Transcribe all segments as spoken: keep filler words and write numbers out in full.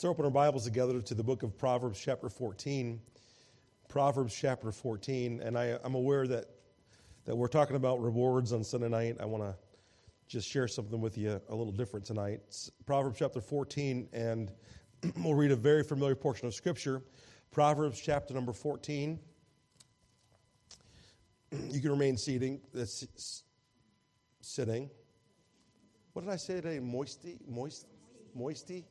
Let's open our Bibles together to the book of Proverbs chapter fourteen. Proverbs chapter fourteen, and I, I'm aware that, that we're talking about rewards on Sunday night. I want to just share something with you a little different tonight. It's Proverbs chapter fourteen, and we'll read a very familiar portion of Scripture. Proverbs chapter number fourteen. You can remain seating. That's sitting. What did I say today? Moisty? Moist? Moisty?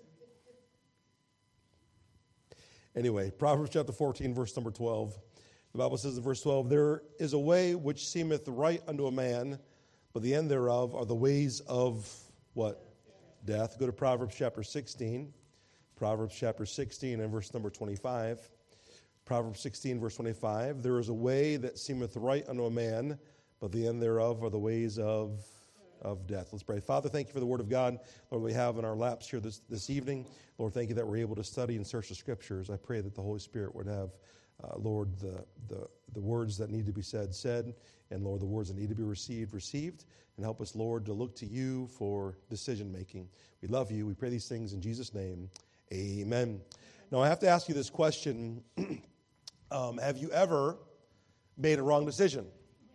Anyway, Proverbs chapter fourteen, verse number twelve. The Bible says in verse twelve, "There is a way which seemeth right unto a man, but the end thereof are the ways of," what? Death. Go to Proverbs chapter sixteen. Proverbs chapter sixteen and verse number twenty-five. Proverbs sixteen, verse twenty-five. "There is a way that seemeth right unto a man, but the end thereof are the ways of of death." Let's pray. Father, thank you for the word of God, Lord, we have in our laps here this, this evening. Lord, thank you that we're able to study and search the Scriptures. I pray that the Holy Spirit would have, uh, Lord, the, the, the words that need to be said, said, and, Lord, the words that need to be received, received, and help us, Lord, to look to you for decision-making. We love you. We pray these things in Jesus' name. Amen. Now, I have to ask you this question. um, have you ever made a wrong decision?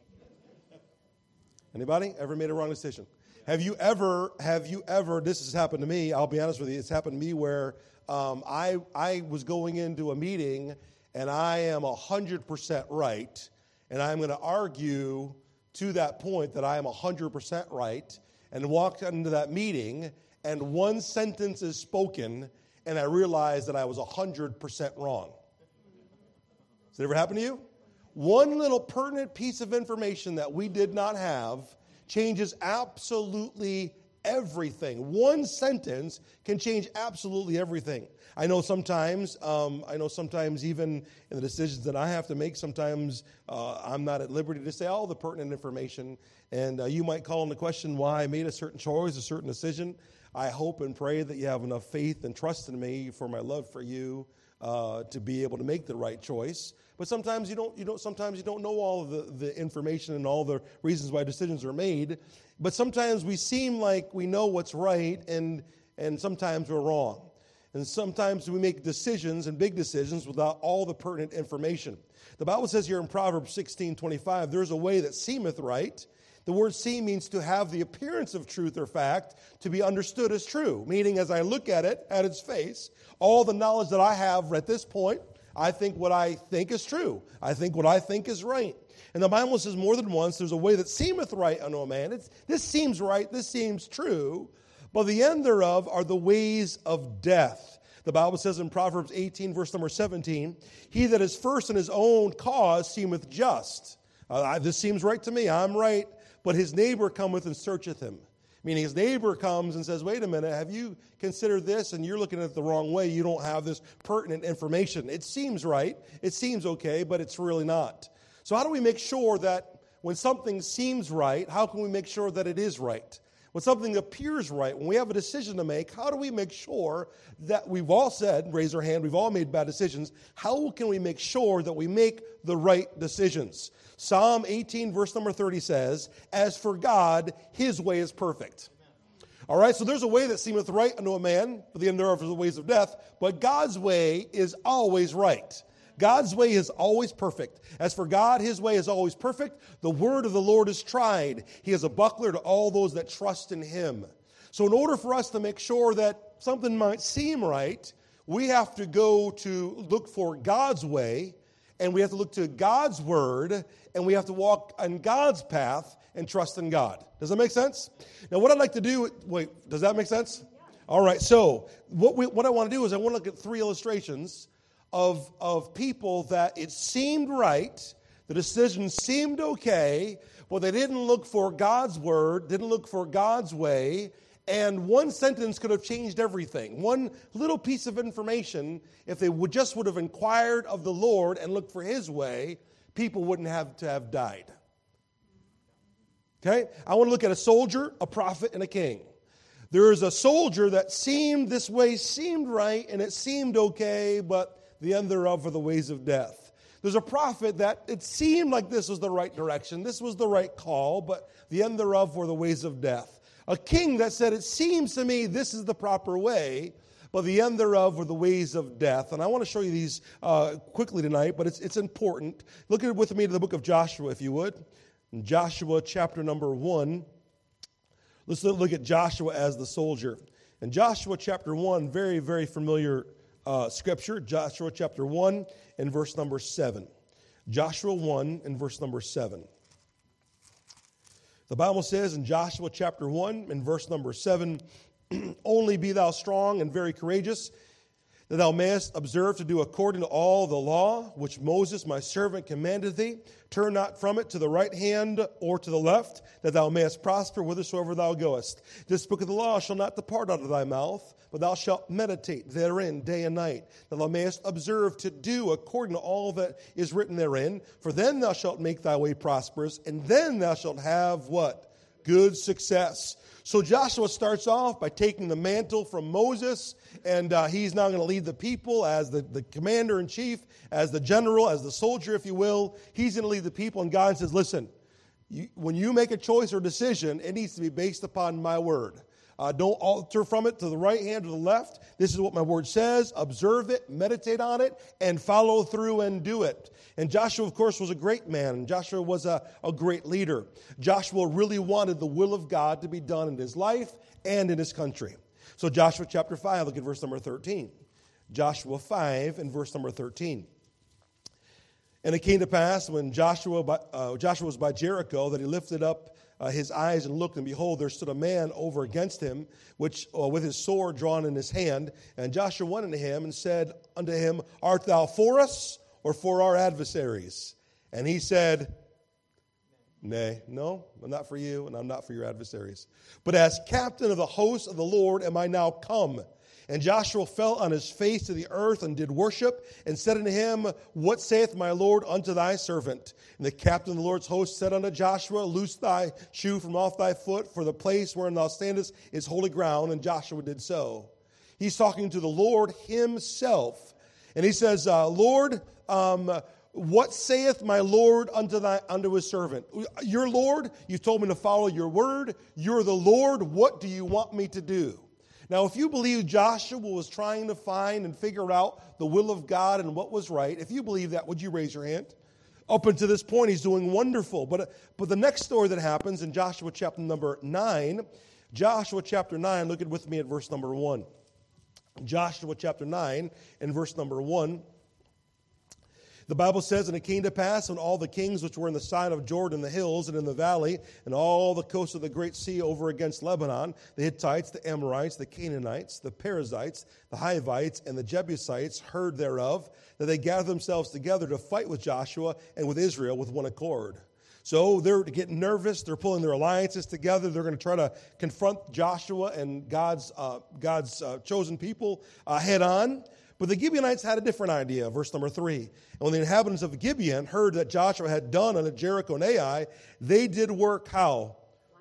Anybody ever made a wrong decision? Have you ever, have you ever, this has happened to me, I'll be honest with you, it's happened to me where um, I I was going into a meeting and I am one hundred percent right, and I'm going to argue to that point that I am one hundred percent right, and walk into that meeting, and one sentence is spoken, and I realize that I was one hundred percent wrong. Has it ever happened to you? One little pertinent piece of information that we did not have changes absolutely everything. One sentence can change absolutely everything. I know sometimes, um, I know sometimes even in the decisions that I have to make, sometimes uh, I'm not at liberty to say all the pertinent information. And uh, you might call into question why I made a certain choice, a certain decision. I hope and pray that you have enough faith and trust in me for my love for you uh, to be able to make the right choice. But sometimes you don't, you don't, sometimes you don't know all of the, the information and all the reasons why decisions are made. But sometimes we seem like we know what's right, and, and sometimes we're wrong. And sometimes we make decisions and big decisions without all the pertinent information. The Bible says here in Proverbs sixteen twenty-five, "There's a way that seemeth right." The word "seem" means to have the appearance of truth or fact, to be understood as true. Meaning, as I look at it, at its face, all the knowledge that I have at this point, I think what I think is true. I think what I think is right. And the Bible says more than once, there's a way that seemeth right unto a man. It's, this seems right, this seems true, but the end thereof are the ways of death. The Bible says in Proverbs eighteen, verse number seventeen, "He that is first in his own cause seemeth just." Uh, this seems right to me, I'm right, but his neighbor cometh and searcheth him. Meaning his neighbor comes and says, "Wait a minute, have you considered this?" And you're looking at it the wrong way. You don't have this pertinent information. It seems right. It seems okay, but it's really not. So how do we make sure that when something seems right, how can we make sure that it is right? When something appears right, when we have a decision to make, how do we make sure that we've all said, raise our hand, we've all made bad decisions. How can we make sure that we make the right decisions? Psalm eighteen, verse number thirty says, "As for God, his way is perfect." All right, so there's a way that seemeth right unto a man, but the end thereof is the ways of death. But God's way is always right. God's way is always perfect. As for God, his way is always perfect. The word of the Lord is tried. He is a buckler to all those that trust in him. So in order for us to make sure that something might seem right, we have to go to look for God's way, and we have to look to God's word, and we have to walk on God's path and trust in God. Does that make sense? Now, what I'd like to do, wait, does that make sense? Yeah. All right, so what we, what I want to do is I want to look at three illustrations of, of people that it seemed right, the decision seemed okay, but they didn't look for God's word, didn't look for God's way, and one sentence could have changed everything. One little piece of information, if they would just would have inquired of the Lord and looked for his way, people wouldn't have to have died. Okay? I want to look at a soldier, a prophet, and a king. There is a soldier that seemed this way, seemed right, and it seemed okay, but the end thereof are the ways of death. There's a prophet that it seemed like this was the right direction, this was the right call, but the end thereof were the ways of death. A king that said, "It seems to me this is the proper way," but the end thereof were the ways of death. And I want to show you these uh, quickly tonight, but it's, it's important. Look at it with me to the book of Joshua, if you would. In Joshua chapter number one. Let's look at Joshua as the soldier. In Joshua chapter one, very, very familiar uh, scripture. Joshua chapter one and verse number seven. Joshua one and verse number seven. The Bible says in Joshua chapter one and verse number seven, only be thou strong and very courageous, that thou mayest observe to do according to all the law which Moses my servant commanded thee. Turn not from it to the right hand or to the left, that thou mayest prosper whithersoever thou goest. This book of the law shall not depart out of thy mouth, but thou shalt meditate therein day and night, that thou mayest observe to do according to all that is written therein. For then thou shalt make thy way prosperous, and then thou shalt have what? Good success. So Joshua starts off by taking the mantle from Moses, and uh, he's now going to lead the people as the, the commander-in-chief, as the general, as the soldier, if you will. He's going to lead the people, and God says, listen, you, when you make a choice or decision, it needs to be based upon my word. Uh, don't alter from it to the right hand or the left. This is what my word says. Observe it, meditate on it, and follow through and do it. And Joshua, of course, was a great man. And Joshua was a, a great leader. Joshua really wanted the will of God to be done in his life and in his country. So Joshua chapter five, look at verse number thirteen. Joshua five and verse number thirteen. And it came to pass when Joshua, uh, Joshua was by Jericho that he lifted up Uh, his eyes and looked, and behold, there stood a man over against him, which uh, with his sword drawn in his hand. And Joshua went unto him and said unto him, Art thou for us or for our adversaries? And he said, Nay, no, I'm not for you, and I'm not for your adversaries. But as captain of the host of the Lord am I now come. And Joshua fell on his face to the earth and did worship, and said unto him, What saith my Lord unto thy servant? And the captain of the Lord's host said unto Joshua, Loose thy shoe from off thy foot, for the place wherein thou standest is holy ground. And Joshua did so. He's talking to the Lord himself. And he says, uh, Lord, um, what saith my Lord unto thy unto his servant? Your Lord, you told me to follow your word. You're the Lord. What do you want me to do? Now, if you believe Joshua was trying to find and figure out the will of God and what was right, if you believe that, would you raise your hand? Up until this point, he's doing wonderful. But, but the next story that happens in Joshua chapter number nine, Joshua chapter nine, look at with me at verse number one. Joshua chapter nine and verse number one. The Bible says, And it came to pass when all the kings which were in the side of Jordan, the hills, and in the valley, and all the coast of the great sea over against Lebanon, the Hittites, the Amorites, the Canaanites, the Perizzites, the Hivites, and the Jebusites heard thereof, that they gathered themselves together to fight with Joshua and with Israel with one accord. So they're getting nervous. They're pulling their alliances together. They're going to try to confront Joshua and God's, uh, God's uh, chosen people uh, head on. But the Gibeonites had a different idea, verse number three. And when the inhabitants of Gibeon heard that Joshua had done unto Jericho and Ai, they did work how?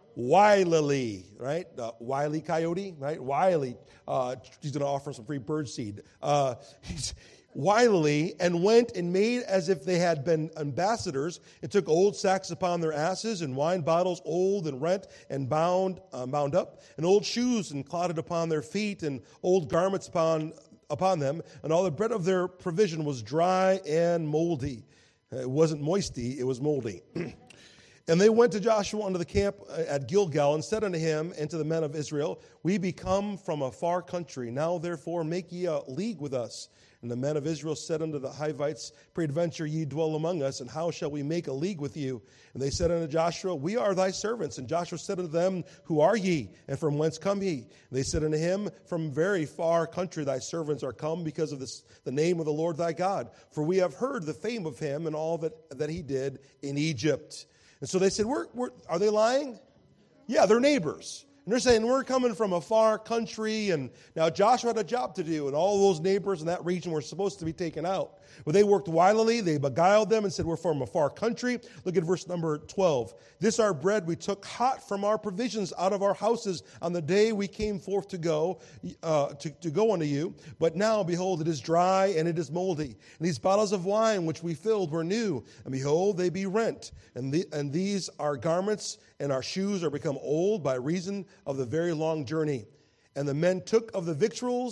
Wilily, right? Uh, wily coyote, right? Wily. Uh, he's going to offer some free bird seed. Uh, he's wilily, and went and made as if they had been ambassadors, and took old sacks upon their asses, and wine bottles old and rent and bound, uh, bound up, and old shoes and clotted upon their feet, and old garments upon upon them, and all the bread of their provision was dry and moldy. It wasn't moisty, it was moldy. And they went to Joshua unto the camp at Gilgal, and said unto him and to the men of Israel, We be come from a far country. Now therefore make ye a league with us. And the men of Israel said unto the Hivites, Peradventure ye dwell among us, and how shall we make a league with you? And they said unto Joshua, We are thy servants. And Joshua said unto them, Who are ye, and from whence come ye? And they said unto him, From very far country thy servants are come, because of this, the name of the Lord thy God. For we have heard the fame of him, and all that, that he did in Egypt. And so they said, we're, we're, Are they lying? Yeah, they're neighbors. And they're saying, we're coming from a far country, and now Joshua had a job to do, and all those neighbors in that region were supposed to be taken out. Well, they worked wilily, they beguiled them and said, we're from a far country. Look at verse number twelve. This our bread we took hot from our provisions out of our houses on the day we came forth to go, uh, to, to go unto you. But now, behold, it is dry and it is moldy. And these bottles of wine which we filled were new, and behold, they be rent. And, the, and these our garments and our shoes are become old by reason of the very long journey. And the men took of the victuals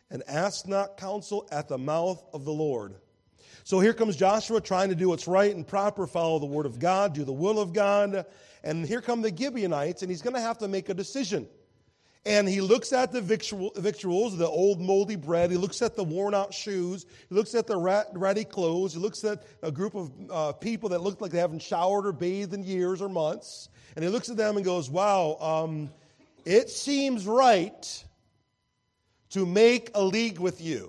and ask not counsel at the mouth of the Lord. So here comes Joshua trying to do what's right and proper, follow the word of God, do the will of God. And here come the Gibeonites, and he's going to have to make a decision. And he looks at the victuals, the old moldy bread. He looks at the worn-out shoes. He looks at the rat, ratty clothes. He looks at a group of uh, people that look like they haven't showered or bathed in years or months. And he looks at them and goes, wow, um, it seems right to make a league with you.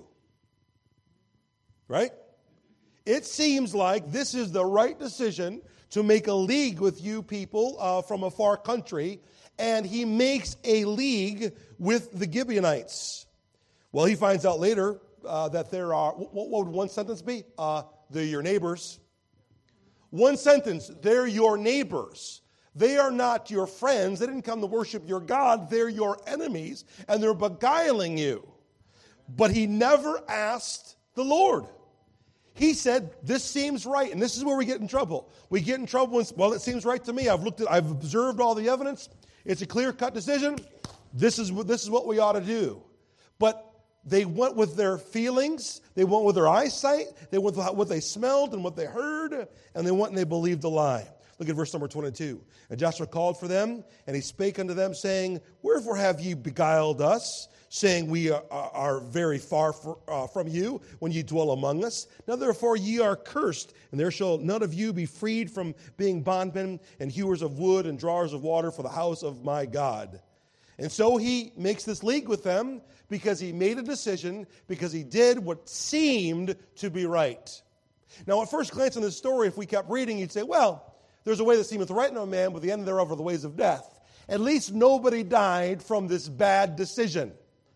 Right? It seems like this is the right decision to make a league with you people uh, from a far country. And he makes a league with the Gibeonites. Well, he finds out later uh, that there are, what, what would one sentence be? Uh, they're your neighbors. One sentence, they're your neighbors. They are not your friends. They didn't come to worship your God. They're your enemies, and they're beguiling you. But he never asked the Lord. He said, this seems right, and this is where we get in trouble. We get in trouble when, well, it seems right to me. I've looked at, I've observed all the evidence. It's a clear-cut decision. This is what this is what we ought to do. But they went with their feelings. They went with their eyesight. They went with what they smelled and what they heard, and they went and they believed the lie. Look at verse number twenty-two. And Joshua called for them, and he spake unto them, saying, Wherefore have ye beguiled us, saying, We are, are very far for, uh, from you, when ye dwell among us? Now therefore ye are cursed, and there shall none of you be freed from being bondmen, and hewers of wood, and drawers of water for the house of my God. And so he makes this league with them, because he made a decision, because he did what seemed to be right. Now at first glance in this story, if we kept reading, you'd say, well, there's a way that seemeth right unto a man, but the end thereof are the ways of death. At least nobody died from this bad decision.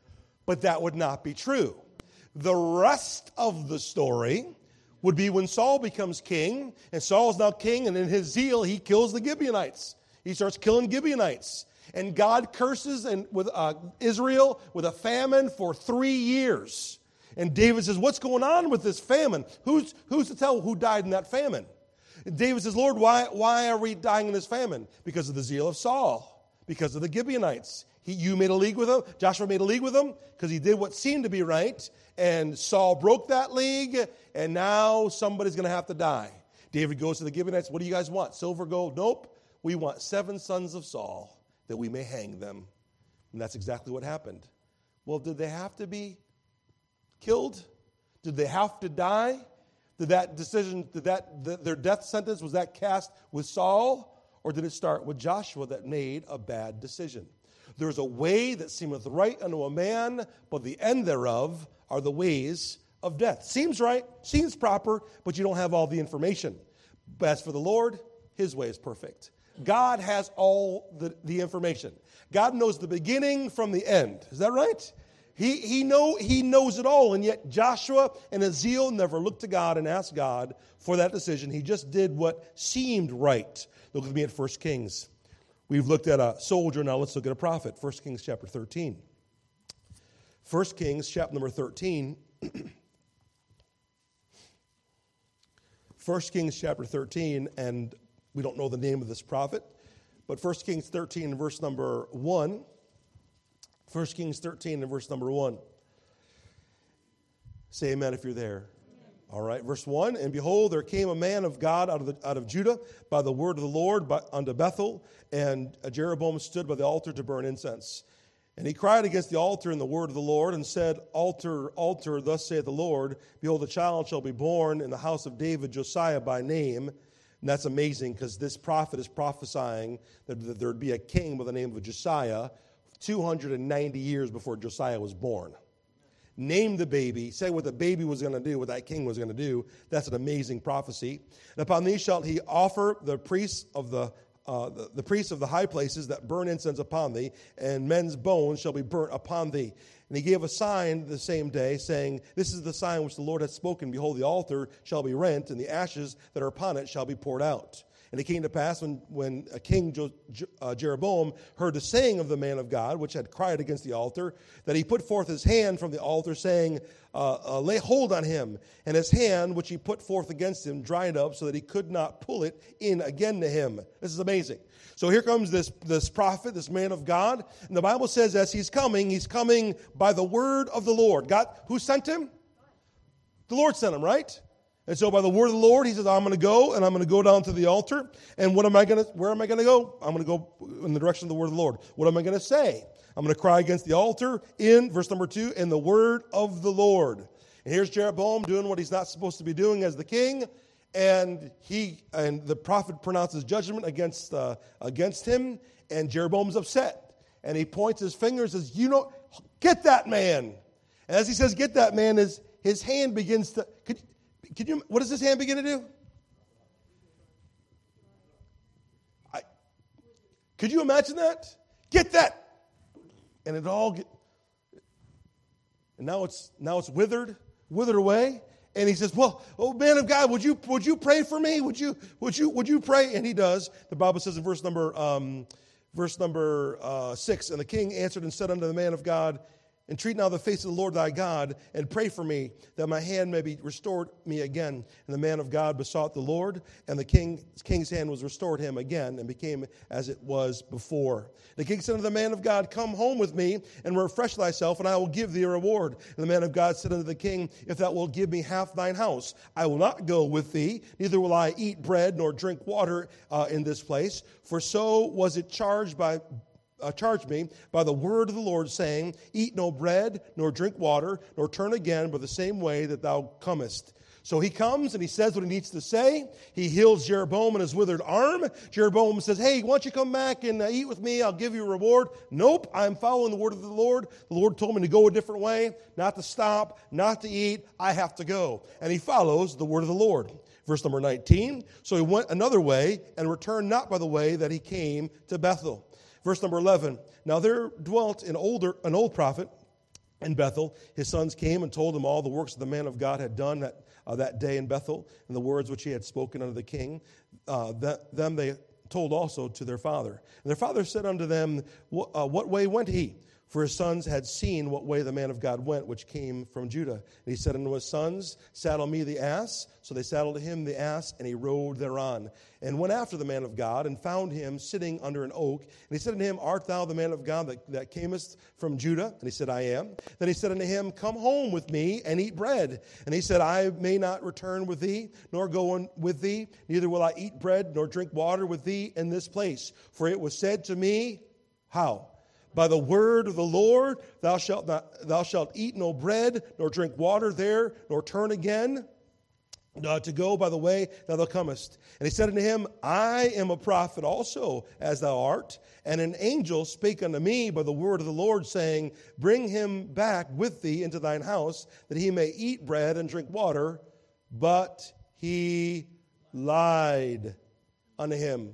But that would not be true. The rest of the story would be when Saul becomes king, and Saul's now king, and in his zeal, he kills the Gibeonites. He starts killing Gibeonites. And God curses and with uh, Israel with a famine for three years. And David says, what's going on with this famine? Who's, who's to tell who died in that famine? And David says, Lord, why, why are we dying in this famine? Because of the zeal of Saul, because of the Gibeonites. He, you made a league with him. Joshua made a league with him because he did what seemed to be right. And Saul broke that league, and now somebody's going to have to die. David goes to the Gibeonites. What do you guys want? Silver, gold? Nope. We want seven sons of Saul that we may hang them. And that's exactly what happened. Well, did they have to be killed? Did they have to die? Did that decision, did that the, their death sentence, was that cast with Saul? Or did it start with Joshua that made a bad decision? There's a way that seemeth right unto a man, but the end thereof are the ways of death. Seems right, seems proper, but you don't have all the information. But as for the Lord, his way is perfect. God has all the, the information. God knows the beginning from the end. Is that right? He, he, know, he knows it all, and yet Joshua in his zeal never looked to God and asked God for that decision. He just did what seemed right. Look with me at First Kings. We've looked at a soldier, now let's look at a prophet. First Kings chapter thirteen. First Kings chapter number thirteen. First Kings chapter thirteen, and we don't know the name of this prophet, but First Kings thirteen, verse number one. First Kings thirteen and verse number one. Say amen if you're there. Amen. All right, verse one. And behold, there came a man of God out of the, out of Judah by the word of the Lord by, unto Bethel, and Jeroboam stood by the altar to burn incense. And he cried against the altar in the word of the Lord, and said, Altar, altar, thus saith the Lord, behold, a child shall be born in the house of David, Josiah by name. And that's amazing, because this prophet is prophesying that, that there would be a king by the name of Josiah two hundred ninety years before Josiah was born. Name the baby, say what the baby was going to do, what that king was going to do. That's an amazing prophecy. And upon these shall he offer the priests of the uh, the, the priests of the high places that burn incense upon thee, and men's bones shall be burnt upon thee. And he gave a sign the same day, saying, This is the sign which the Lord hath spoken. Behold, the altar shall be rent, and the ashes that are upon it shall be poured out. And it came to pass when, when King jo, uh, Jeroboam heard the saying of the man of God, which had cried against the altar, that he put forth his hand from the altar, saying, uh, uh, lay hold on him. And his hand, which he put forth against him, dried up so that he could not pull it in again to him. This is amazing. So here comes this, this prophet, this man of God. And the Bible says as he's coming, he's coming by the word of the Lord. God, who sent him? The Lord sent him, right? And so by the word of the Lord, he says, I'm going to go, and I'm going to go down to the altar. And what am I going to, where am I going to go? I'm going to go in the direction of the word of the Lord. What am I going to say? I'm going to cry against the altar in, verse number two, in the word of the Lord. And here's Jeroboam doing what he's not supposed to be doing as the king. And he and the prophet pronounces judgment against, uh, against him. And Jeroboam's upset. And he points his finger and says, you know, get that man. And as he says, get that man, his, his hand begins to, could, Can you, what does his hand begin to do? I, could you imagine that? Get that. And it all get, and now it's now it's withered, withered away. And he says, well, oh man of God, would you would you pray for me? Would you would you would you pray? And he does. The Bible says in verse number um, verse number uh, six, and the king answered and said unto the man of God, entreat now the face of the Lord thy God, and pray for me, that my hand may be restored me again. And the man of God besought the Lord, and the king, king's hand was restored him again, and became as it was before. The king said unto the man of God, come home with me, and refresh thyself, and I will give thee a reward. And the man of God said unto the king, if thou wilt give me half thine house, I will not go with thee, neither will I eat bread nor drink water uh, in this place. For so was it charged by Uh, charged me by the word of the Lord, saying, eat no bread, nor drink water, nor turn again by the same way that thou comest. So he comes and he says what he needs to say. He heals Jeroboam in his withered arm. Jeroboam says, hey, why don't you come back and uh, eat with me? I'll give you a reward. Nope, I'm following the word of the Lord. The Lord told me to go a different way, not to stop, not to eat. I have to go. And he follows the word of the Lord. Verse number nineteen, so he went another way and returned not by the way that he came to Bethel. Verse number eleven, now there dwelt an older, an old prophet in Bethel. His sons came and told him all the works that the man of God had done that, uh, that day in Bethel, and the words which he had spoken unto the king. Uh, that, them they told also to their father. And their father said unto them, what, uh, what way went he? For his sons had seen what way the man of God went, which came from Judah. And he said unto his sons, saddle me the ass. So they saddled him the ass, and he rode thereon. And went after the man of God, and found him sitting under an oak. And he said unto him, art thou the man of God that, that camest from Judah? And he said, I am. Then he said unto him, come home with me, and eat bread. And he said, I may not return with thee, nor go on with thee. Neither will I eat bread, nor drink water with thee in this place. For it was said to me, how? By the word of the Lord, thou shalt not, thou shalt eat no bread, nor drink water there, nor turn again uh, to go by the way that thou comest. And he said unto him, I am a prophet also, as thou art. And an angel spake unto me by the word of the Lord, saying, bring him back with thee into thine house, that he may eat bread and drink water. But he lied unto him.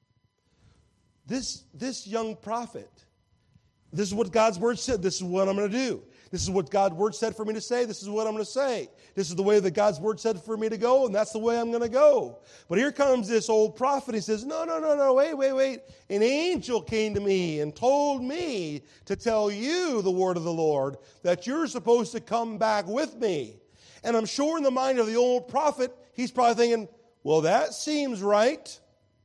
This, this young prophet, this is what God's word said. This is what I'm going to do. This is what God's word said for me to say. This is what I'm going to say. This is the way that God's word said for me to go, and that's the way I'm going to go. But here comes this old prophet. He says, no, no, no, no, wait, wait, wait. An angel came to me and told me to tell you the word of the Lord, that you're supposed to come back with me. And I'm sure in the mind of the old prophet, he's probably thinking, well, that seems right.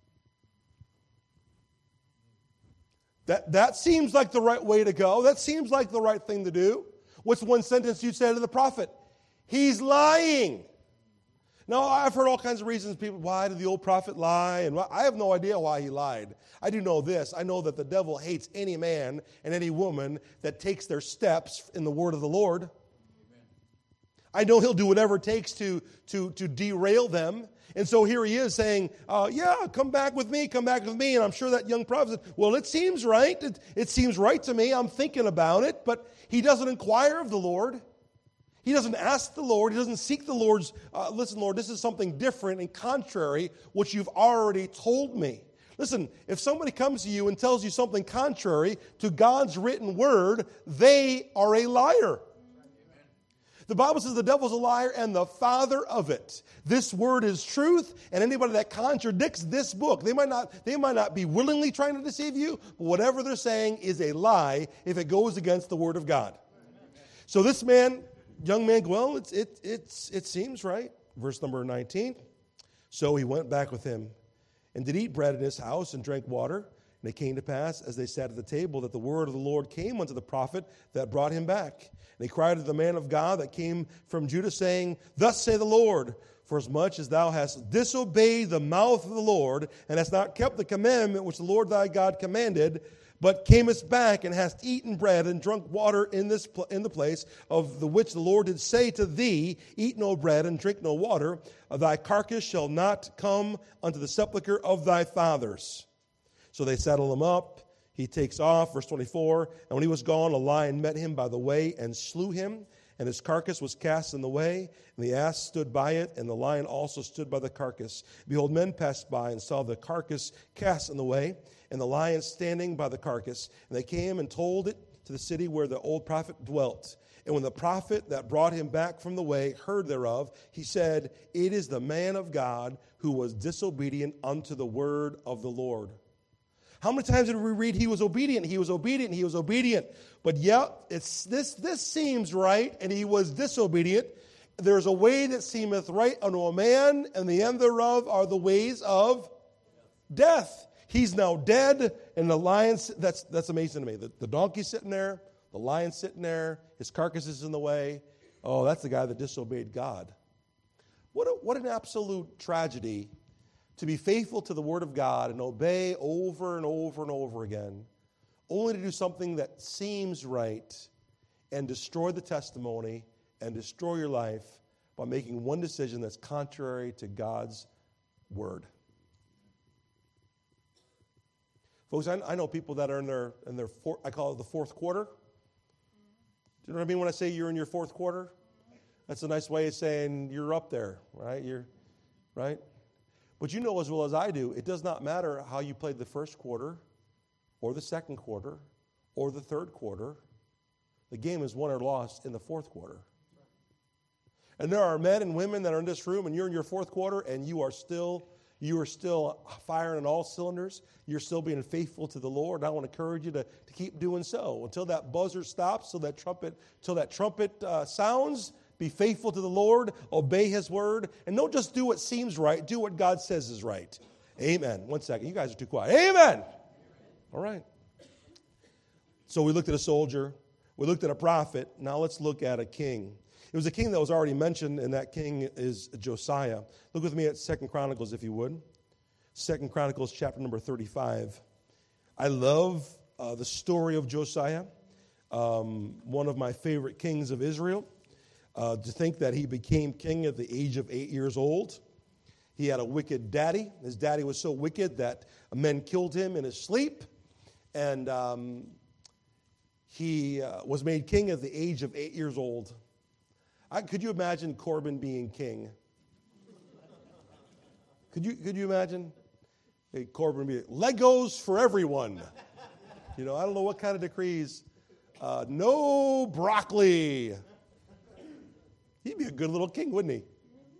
That, that seems like the right way to go. That seems like the right thing to do. What's one sentence you'd say to the prophet? He's lying. Now, I've heard all kinds of reasons. People, why did the old prophet lie? And I have no idea why he lied. I do know this. I know that the devil hates any man and any woman that takes their steps in the word of the Lord. Amen. I know he'll do whatever it takes to, to, to derail them. And so here he is saying, uh, yeah, come back with me, come back with me. And I'm sure that young prophet said, well, it seems right. It, it seems right to me. I'm thinking about it. But he doesn't inquire of the Lord. He doesn't ask the Lord. He doesn't seek the Lord's, uh, listen, Lord, this is something different and contrary, which you've already told me. Listen, if somebody comes to you and tells you something contrary to God's written word, they are a liar. The Bible says the devil's a liar and the father of it. This word is truth, and anybody that contradicts this book, they might not, they might not be willingly trying to deceive you, but whatever they're saying is a lie if it goes against the word of God. So this man, young man, well, it's, it, it's, it seems right. Verse number nineteen. So he went back with him and did eat bread in his house and drank water. And it came to pass, as they sat at the table, that the word of the Lord came unto the prophet that brought him back. And he cried to the man of God that came from Judah, saying, Thus say the Lord, for as much as thou hast disobeyed the mouth of the Lord, and hast not kept the commandment which the Lord thy God commanded, but camest back and hast eaten bread and drunk water in this pl- in the place of the which the Lord did say to thee, Eat no bread and drink no water, thy carcass shall not come unto the sepulchre of thy fathers. So they settle him up. He takes off, verse twenty-four. And when he was gone, a lion met him by the way and slew him. And his carcass was cast in the way. And the ass stood by it, and the lion also stood by the carcass. Behold, men passed by and saw the carcass cast in the way, and the lion standing by the carcass. And they came and told it to the city where the old prophet dwelt. And when the prophet that brought him back from the way heard thereof, he said, It is the man of God who was disobedient unto the word of the Lord. How many times did we read he was obedient, he was obedient, he was obedient? But yeah, it's this, this seems right, and he was disobedient. There's a way that seemeth right unto a man, and the end thereof are the ways of death. He's now dead, and the lion, that's, that's amazing to me. The, the donkey's sitting there, the lion's sitting there, his carcass is in the way. Oh, that's the guy that disobeyed God. What, a, what an absolute tragedy to be faithful to the word of God and obey over and over and over again, only to do something that seems right and destroy the testimony and destroy your life by making one decision that's contrary to God's word. Folks, I, I know people that are in their, in their four, I call it the fourth quarter. Do you know what I mean when I say you're in your fourth quarter? That's a nice way of saying you're up there, right? You're, right? But you know as well as I do, it does not matter how you played the first quarter or the second quarter or the third quarter. The game is won or lost in the fourth quarter. And there are men and women that are in this room, and you're in your fourth quarter, and you are still you are still firing on all cylinders. You're still being faithful to the Lord. And I want to encourage you to, to keep doing so until that buzzer stops, till that trumpet, till that trumpet uh, sounds. Be faithful to the Lord, obey His word, and don't just do what seems right, do what God says is right. Amen. One second. You guys are too quiet. Amen. All right. So we looked at a soldier. We looked at a prophet. Now let's look at a king. It was a king that was already mentioned, and that king is Josiah. Look with me at Second Chronicles, if you would. Second Chronicles, chapter number thirty-five. I love uh, the story of Josiah, um, one of my favorite kings of Israel. Uh, to think that he became king at the age of eight years old. He had a wicked daddy. His daddy was so wicked that men killed him in his sleep. And um, he uh, was made king at the age of eight years old. I, could you imagine Corbin being king? Could you could you imagine? Hey, Corbin being, Legos for everyone. You know, I don't know what kind of decrees. Uh, no broccoli. He'd be a good little king, wouldn't he?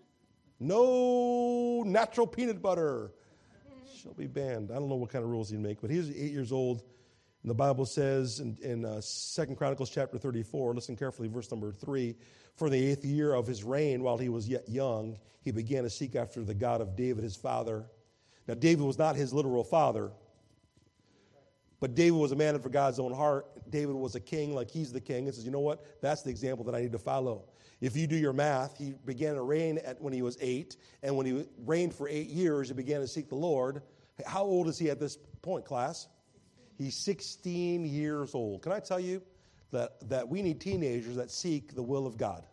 No natural peanut butter. Shall be banned. I don't know what kind of rules he'd make, but he was eight years old. And the Bible says in, in uh, Second Chronicles chapter thirty-four, listen carefully, verse number three, for the eighth year of his reign, while he was yet young, he began to seek after the God of David, his father. Now, David was not his literal father, but David was a man after God's own heart. David was a king like he's the king. And says, you know what? That's the example that I need to follow. If you do your math, he began to reign at when he was eight, and when he reigned for eight years, he began to seek the Lord. How old is he at this point, class? He's sixteen years old. Can I tell you that, that we need teenagers that seek the will of God?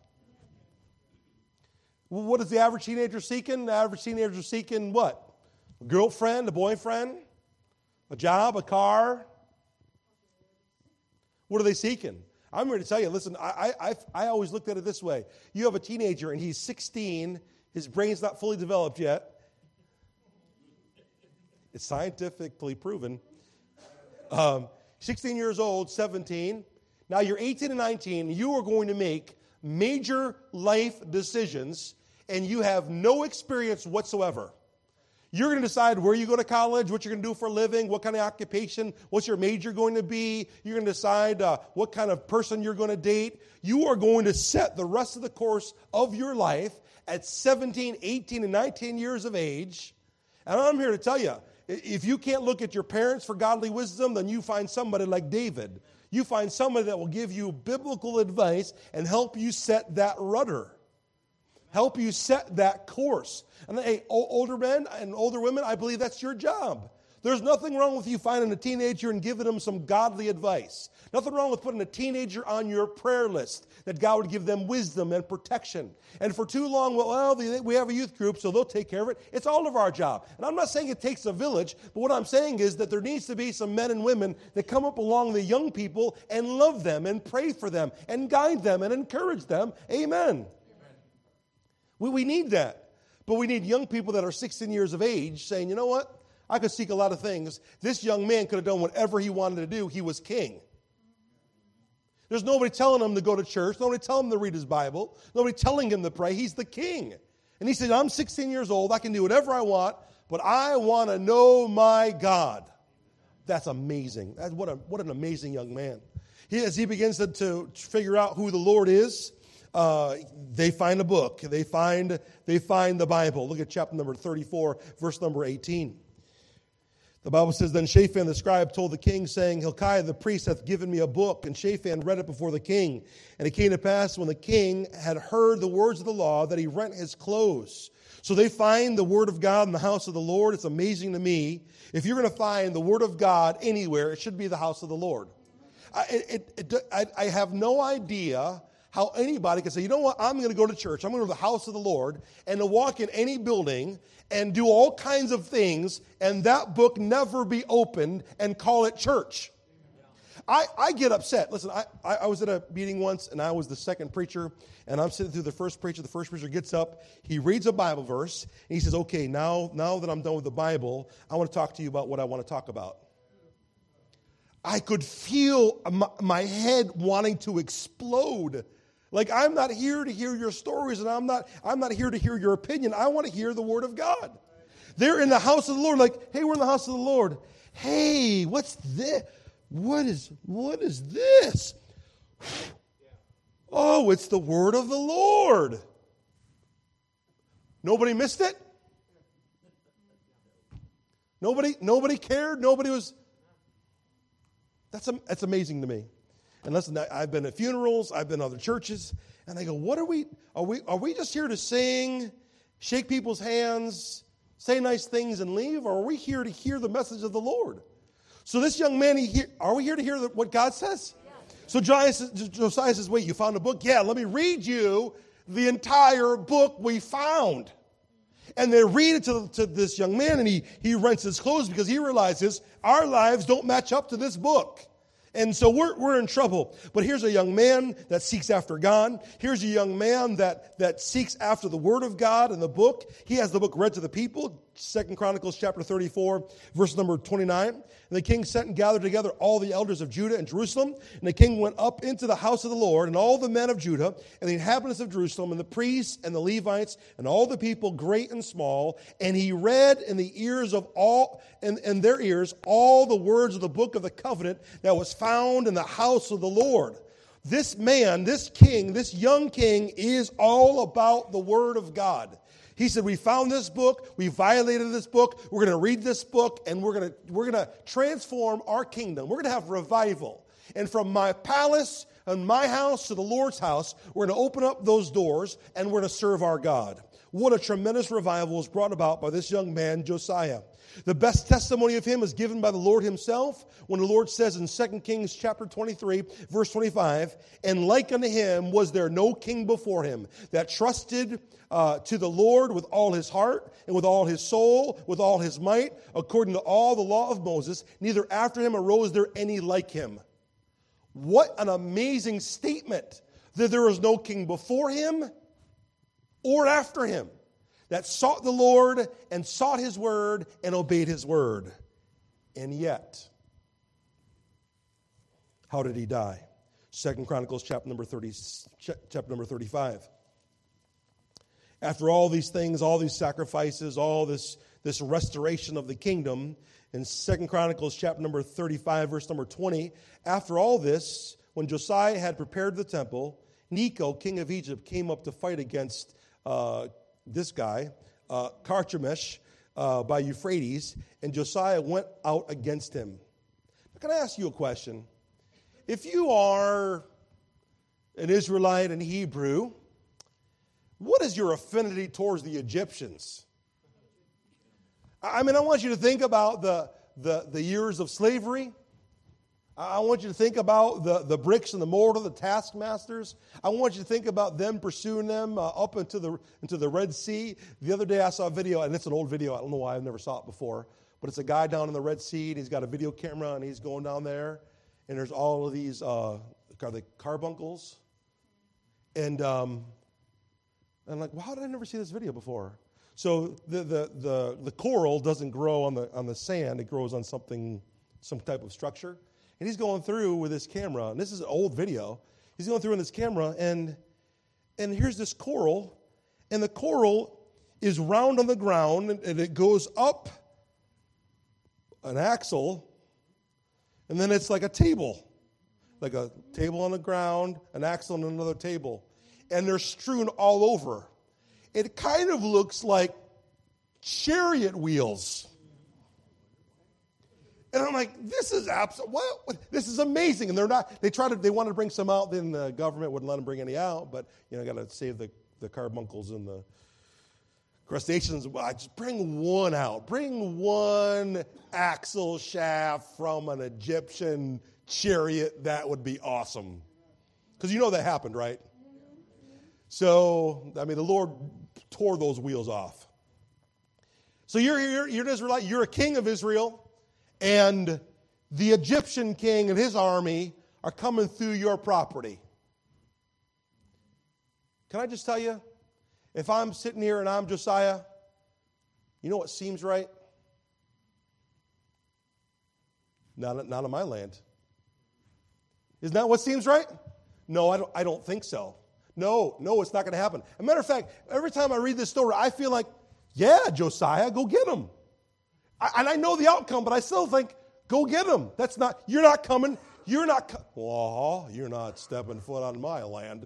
Well, what is the average teenager seeking? The average teenager seeking what? A girlfriend, a boyfriend, a job, a car? What are they seeking? I'm here to tell you, listen, I, I, I always looked at it this way. You have a teenager, and he's sixteen. His brain's not fully developed yet. It's scientifically proven. Um, sixteen years old, seventeen. Now you're eighteen and nineteen. You are going to make major life decisions and you have no experience whatsoever. You're going to decide where you go to college, what you're going to do for a living, what kind of occupation, what's your major going to be. You're going to decide uh, what kind of person you're going to date. You are going to set the rest of the course of your life at seventeen, eighteen, and nineteen years of age. And I'm here to tell you, if you can't look at your parents for godly wisdom, then you find somebody like David. You find somebody that will give you biblical advice and help you set that rudder. Help you set that course. And hey, older men and older women, I believe that's your job. There's nothing wrong with you finding a teenager and giving them some godly advice. Nothing wrong with putting a teenager on your prayer list, that God would give them wisdom and protection. And for too long, well, well, we have a youth group, so they'll take care of it. It's all of our job. And I'm not saying it takes a village, but what I'm saying is that there needs to be some men and women that come up along the young people and love them and pray for them and guide them and encourage them. Amen. We, we need that. But we need young people that are sixteen years of age saying, you know what? I could seek a lot of things. This young man could have done whatever he wanted to do. He was king. There's nobody telling him to go to church. Nobody telling him to read his Bible. Nobody telling him to pray. He's the king. And he said, I'm sixteen years old. I can do whatever I want, but I want to know my God. That's amazing. That's what, a, what an amazing young man. He, as he begins to, to figure out who the Lord is, Uh, they find a book. They find they find the Bible. Look at chapter number thirty-four, verse number eighteen. The Bible says, Then Shaphan the scribe told the king, saying, Hilkiah the priest hath given me a book. And Shaphan read it before the king. And it came to pass, when the king had heard the words of the law, that he rent his clothes. So they find the word of God in the house of the Lord. It's amazing to me. If you're going to find the word of God anywhere, it should be the house of the Lord. I, it, it, I, I have no idea how anybody can say, you know what, I'm going to go to church, I'm going to go to the house of the Lord, and to walk in any building and do all kinds of things, and that book never be opened and call it church. I, I get upset. Listen, I, I was at a meeting once, and I was the second preacher, and I'm sitting through the first preacher. The first preacher gets up, he reads a Bible verse, and he says, okay, now, now that I'm done with the Bible, I want to talk to you about what I want to talk about. I could feel my, my head wanting to explode. Like, I'm not here to hear your stories, and I'm not I'm not here to hear your opinion. I want to hear the word of God. They're in the house of the Lord, like, hey, we're in the house of the Lord. Hey, what's this? What is what is this? Oh, it's the word of the Lord. Nobody missed it? Nobody, nobody cared? Nobody was. That's that's amazing to me. And listen, I've been at funerals, I've been at other churches, and I go, what are we, are we, are we just here to sing, shake people's hands, say nice things and leave, or are we here to hear the message of the Lord? So this young man, he, are we here to hear what God says? Yeah. So Josiah says, wait, you found a book? Yeah, let me read you the entire book we found. And they read it to, to this young man, and he, he rents his clothes because he realizes our lives don't match up to this book. And so we're we're in trouble. But here's a young man that seeks after God. Here's a young man that, that seeks after the word of God and the book. He has the book read to the people. Second Chronicles chapter thirty-four, verse number twenty-nine. And the king sent and gathered together all the elders of Judah and Jerusalem. And the king went up into the house of the Lord, and all the men of Judah, and the inhabitants of Jerusalem, and the priests and the Levites, and all the people, great and small. And he read in the ears of all, in, in their ears, all the words of the book of the covenant that was found in the house of the Lord. This man, this king, this young king is all about the word of God. He said, we found this book, we violated this book, we're going to read this book, and we're going to we're going to transform our kingdom. We're going to have revival. And from my palace and my house to the Lord's house, we're going to open up those doors, and we're going to serve our God. What a tremendous revival was brought about by this young man, Josiah. The best testimony of him is given by the Lord himself when the Lord says in Second Kings chapter twenty-three, verse twenty-five, and like unto him was there no king before him that trusted uh, to the Lord with all his heart and with all his soul, with all his might, according to all the law of Moses, neither after him arose there any like him. What an amazing statement that there was no king before him or after him that sought the Lord and sought his word and obeyed his word. And yet, how did he die? Second Chronicles chapter number thirty, chapter number thirty-five. After all these things, all these sacrifices, all this, this restoration of the kingdom, in Second Chronicles chapter number thirty-five, verse number twenty, after all this, when Josiah had prepared the temple, Necho, king of Egypt, came up to fight against uh, this guy, uh, Carchemish, uh, by Euphrates, and Josiah went out against him. Can I ask you a question? If you are an Israelite and Hebrew, what is your affinity towards the Egyptians? I mean, I want you to think about the, the, the years of slavery. I want you to think about the, the bricks and the mortar, the taskmasters. I want you to think about them pursuing them uh, up into the, into the Red Sea. The other day I saw a video, and it's an old video. I don't know why I've never saw it before. But it's a guy down in the Red Sea, and he's got a video camera, and he's going down there. And there's all of these, uh, are they carbuncles? And... Um, And I'm like, well, how did I never see this video before? So the, the the the coral doesn't grow on the on the sand; it grows on something, some type of structure. And he's going through with his camera, and this is an old video. He's going through with his camera, and and here's this coral, and the coral is round on the ground, and it goes up an axle, and then it's like a table, like a table on the ground, an axle, and another table. And they're strewn all over. It kind of looks like chariot wheels. And I'm like, this is absolute. What? This is amazing. And they're not. They try to. They wanted to bring some out. Then the government wouldn't let them bring any out. But you know, got to save the the carbuncles and the crustaceans. Well, just bring one out. Bring one axle shaft from an Egyptian chariot. That would be awesome. Because you know that happened, right? So, I mean, the Lord tore those wheels off. So you're, you're, you're an Israelite, you're a king of Israel, and the Egyptian king and his army are coming through your property. Can I just tell you, if I'm sitting here and I'm Josiah, you know what seems right? Not, not on my land. Isn't that what seems right? No, I don't, I don't think so. No, no, it's not going to happen. As a matter of fact, every time I read this story, I feel like, yeah, Josiah, go get him. I, and I know the outcome, but I still think, go get him. That's not, you're not coming. You're not, co- oh, you're not stepping foot on my land.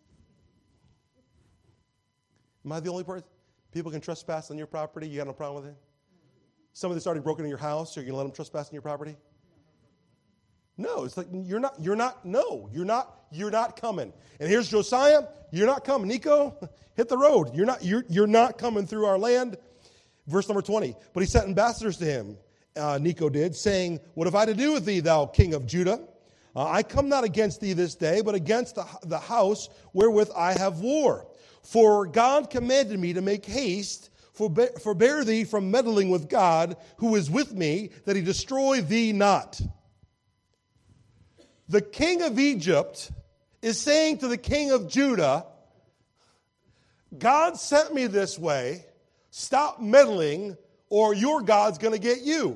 Am I the only person? People can trespass on your property. You got no problem with it? Somebody's already broken in your house. Are you going to let them trespass on your property? No, it's like you're not, you're not, no, you're not, you're not coming. And here's Josiah, you're not coming. Necho, hit the road. You're not, you're, you're not coming through our land. Verse number twenty. But he sent ambassadors to him, uh, Necho did, saying, what have I to do with thee, thou king of Judah? Uh, I come not against thee this day, but against the, the house wherewith I have war. For God commanded me to make haste, forbear, forbear thee from meddling with God, who is with me, that he destroy thee not. The king of Egypt is saying to the king of Judah, God sent me this way. Stop meddling or your God's going to get you.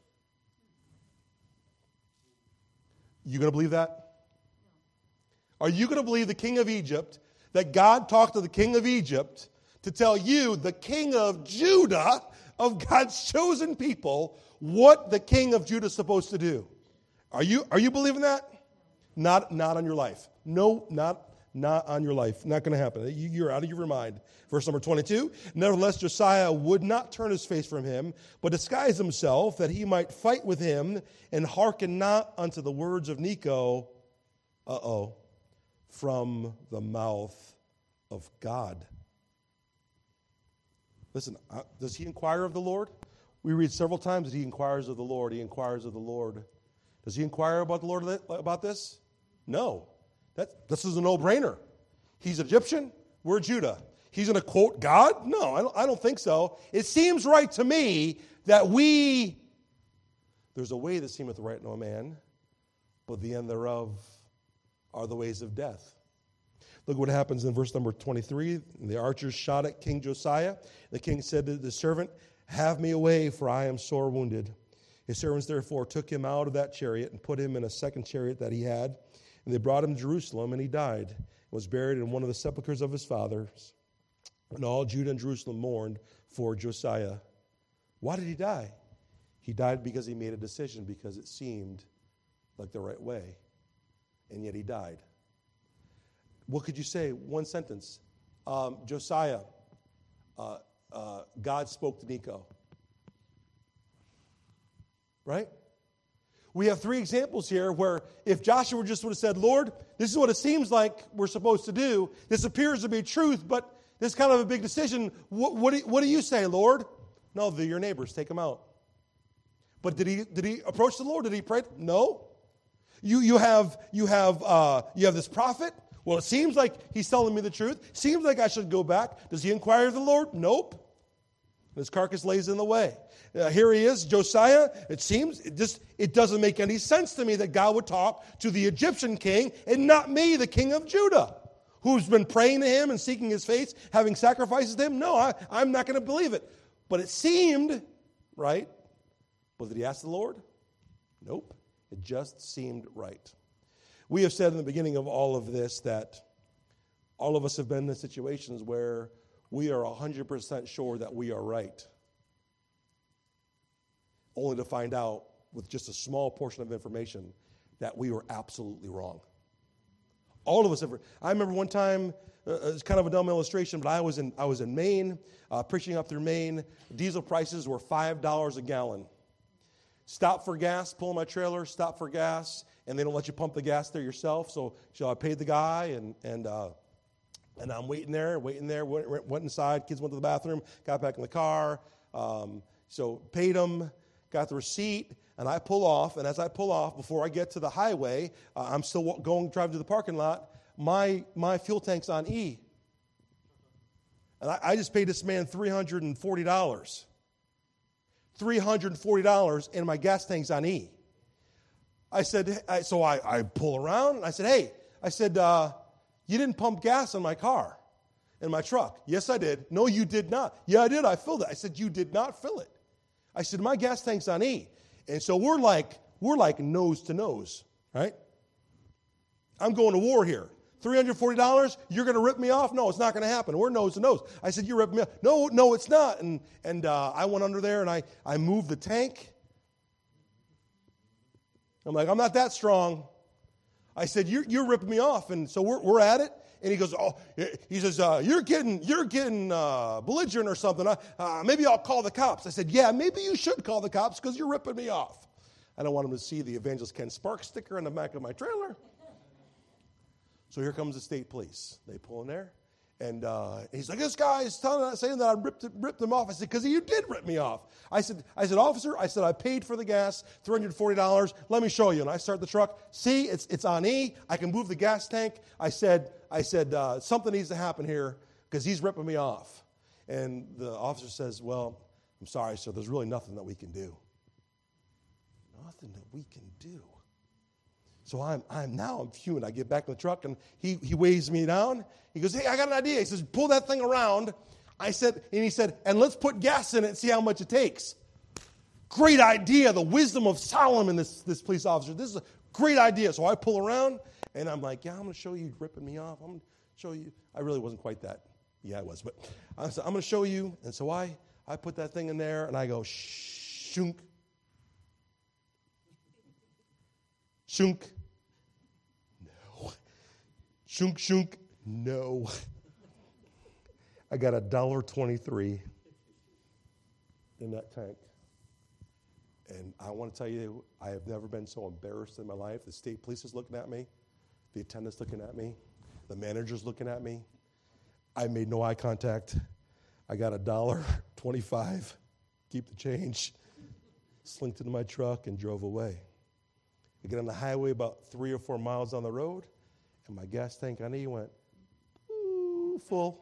You going to believe that? Are you going to believe the king of Egypt, that God talked to the king of Egypt to tell you, the king of Judah, of God's chosen people, what the king of Judah is supposed to do? Are you, are you believing that? Not, not on your life. No, not, not on your life. Not going to happen. You, you're out of your mind. Verse number twenty-two. Nevertheless, Josiah would not turn his face from him, but disguise himself that he might fight with him, and hearken not unto the words of Necho, uh-oh, from the mouth of God. Listen, uh, does he inquire of the Lord? We read several times that he inquires of the Lord. He inquires of the Lord. Does he inquire about the Lord about this? No. That, this is a no-brainer. He's Egyptian. We're Judah. He's going to quote God? No, I don't, I don't think so. It seems right to me that we, there's a way that seemeth right to a man, but the end thereof are the ways of death. Look what happens in verse number twenty-three. The archers shot at King Josiah. The king said to the servant, have me away, for I am sore wounded. His servants therefore took him out of that chariot and put him in a second chariot that he had. And they brought him to Jerusalem, and he died, and was buried in one of the sepulchres of his fathers. And all Judah and Jerusalem mourned for Josiah. Why did he die? He died because he made a decision, because it seemed like the right way. And yet he died. What could you say? One sentence. Um, Josiah, uh, uh, God spoke to Necho. Right? We have three examples here where if Joshua just would have said, Lord, this is what it seems like we're supposed to do. This appears to be truth, but this is kind of a big decision. What, what, do, what do you say, Lord? No, they're your neighbors. Take them out. But did he did he approach the Lord? Did he pray? No. You you have you have uh, you have this prophet. Well, it seems like he's telling me the truth. Seems like I should go back. Does he inquire of the Lord? Nope. His carcass lays in the way. Uh, here he is, Josiah. It seems it just it doesn't make any sense to me that God would talk to the Egyptian king and not me, the king of Judah, who's been praying to him and seeking his face, having sacrifices to him. No, I, I'm not going to believe it. But it seemed right. But did he ask the Lord? Nope. It just seemed right. We have said in the beginning of all of this that all of us have been in situations where we are one hundred percent sure that we are right, only to find out with just a small portion of information that we were absolutely wrong. All of us have. I remember one time, uh, it's kind of a dumb illustration, but I was in I was in Maine, uh, preaching up through Maine. Diesel prices were five dollars a gallon. Stop for gas, pull my trailer, stop for gas, and they don't let you pump the gas there yourself. So, so I paid the guy, and and uh, and I'm waiting there, waiting there. Went, went inside. Kids went to the bathroom. Got back in the car. Um, so paid him, got the receipt, and I pull off. And as I pull off, before I get to the highway, uh, I'm still going driving to the parking lot. My my fuel tank's on E, and I, I just paid this man three hundred and forty dollars. three hundred forty dollars, and my gas tank's on E. I said, I, so I, I pull around, and I said, hey, I said, uh, you didn't pump gas in my car, in my truck. Yes, I did. No, you did not. Yeah, I did. I filled it. I said, you did not fill it. I said, my gas tank's on E. And so we're like, we're like nose to nose, right? I'm going to war here. three hundred forty dollars, you're going to rip me off? No, it's not going to happen. We're nose to nose. I said, you're ripping me off. No, no, it's not. And and uh, I went under there, and I, I moved the tank. I'm like, I'm not that strong. I said, you're, you're ripping me off. And so we're we're at it. And he goes, oh, he says, uh, you're getting you're getting uh, belligerent or something. Uh, maybe I'll call the cops. I said, yeah, maybe you should call the cops because you're ripping me off. I don't want him to see the Evangelist Ken Sparks sticker on the back of my trailer. So here comes the state police. They pull in there, and uh, he's like, "This guy is telling, saying that I ripped ripped him off." I said, "Because you did rip me off." I said, "I said, officer, I said I paid for the gas, three hundred forty dollars. Let me show you." And I start the truck. See, it's it's on E. I can move the gas tank. I said, I said uh, something needs to happen here because he's ripping me off. And the officer says, "Well, I'm sorry, sir. There's really nothing that we can do. Nothing that we can do." So I'm I'm now I'm fuming. I get back in the truck, and he he weighs me down. He goes, "Hey, I got an idea." He says, "Pull that thing around." I said, and he said, "And let's put gas in it and see how much it takes." Great idea. The wisdom of Solomon, this this police officer. This is a great idea. So I pull around, and I'm like, "Yeah, I'm going to show you ripping me off. I'm going to show you." I really wasn't quite that. Yeah, I was, but I said, "I'm going to show you." And so I I put that thing in there, and I go, "Shunk." Shunk. No. Shunk, shunk. No. I got a one dollar twenty-three in that tank. And I want to tell you, I have never been so embarrassed in my life. The state police is looking at me. The attendant's looking at me. The manager's looking at me. I made no eye contact. I got a one dollar twenty-five. Keep the change. Slinked into my truck and drove away. I get on the highway about three or four miles down the road, and my gas tank on E went, ooh, full.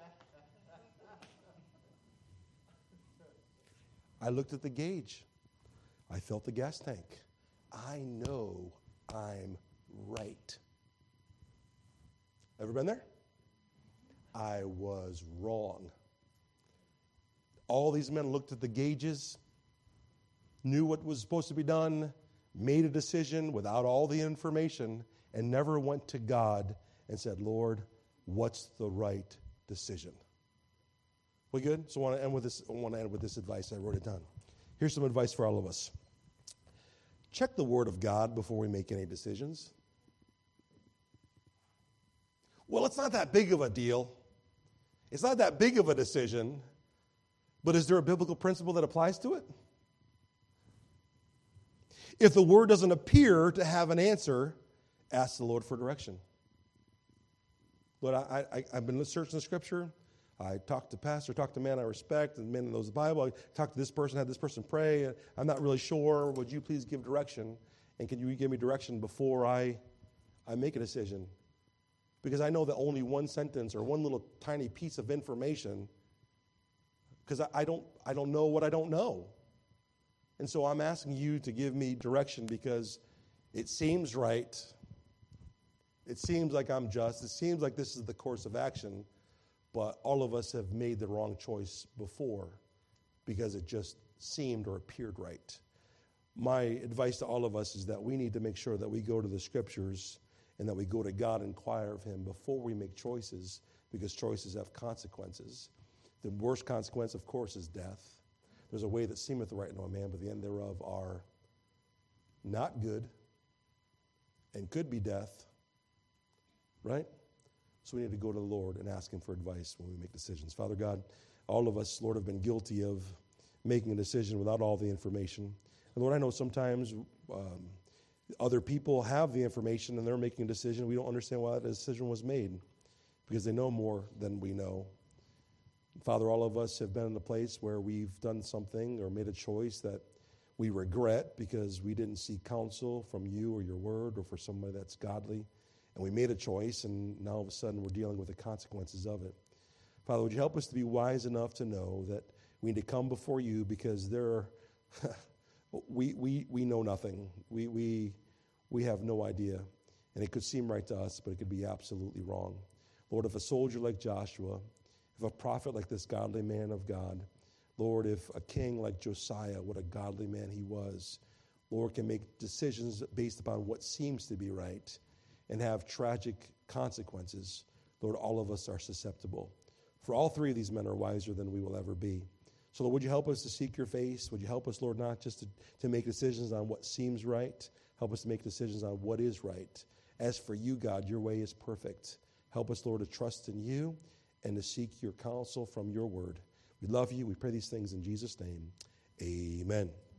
I looked at the gauge. I felt the gas tank. I know I'm right. Ever been there? I was wrong. All these men looked at the gauges, knew what was supposed to be done, made a decision without all the information, and never went to God and said, Lord, what's the right decision? We good? So I want to end with this. I want to end with this advice. I wrote it down. Here's some advice for all of us. Check the Word of God before we make any decisions. Well, it's not that big of a deal. It's not that big of a decision. But is there a biblical principle that applies to it? If the Word doesn't appear to have an answer, ask the Lord for direction. Lord, I, I, I've been searching the Scripture. I talked to pastor, talked to man I respect, and man who knows the Bible. I talked to this person, had this person pray. And I'm not really sure. Would you please give direction? And can you give me direction before I, I make a decision? Because I know that only one sentence or one little tiny piece of information, because I, I don't I don't know what I don't know. And so I'm asking you to give me direction because it seems right. It seems like I'm just. It seems like this is the course of action. But all of us have made the wrong choice before because it just seemed or appeared right. My advice to all of us is that we need to make sure that we go to the Scriptures and that we go to God and inquire of Him before we make choices, because choices have consequences. The worst consequence, of course, is death. There's a way that seemeth right unto a man, but the end thereof are not good and could be death, right? So we need to go to the Lord and ask Him for advice when we make decisions. Father God, all of us, Lord, have been guilty of making a decision without all the information. And Lord, I know sometimes um, other people have the information and they're making a decision. We don't understand why that decision was made because they know more than we know. Father, all of us have been in a place where we've done something or made a choice that we regret because we didn't seek counsel from you or your word or for somebody that's godly. And we made a choice, and now all of a sudden we're dealing with the consequences of it. Father, would you help us to be wise enough to know that we need to come before you because there are, we, we, we know nothing. We, we, we have no idea. And it could seem right to us, but it could be absolutely wrong. Lord, if a soldier like Joshua, if a prophet like this godly man of God, Lord, if a king like Josiah, what a godly man he was, Lord, can make decisions based upon what seems to be right, and have tragic consequences, Lord, all of us are susceptible. For all three of these men are wiser than we will ever be. So, Lord, would you help us to seek your face? Would you help us, Lord, not just to, to make decisions on what seems right, help us to make decisions on what is right. As for you, God, your way is perfect. Help us, Lord, to trust in you and to seek your counsel from your word. We love you. We pray these things in Jesus' name. Amen.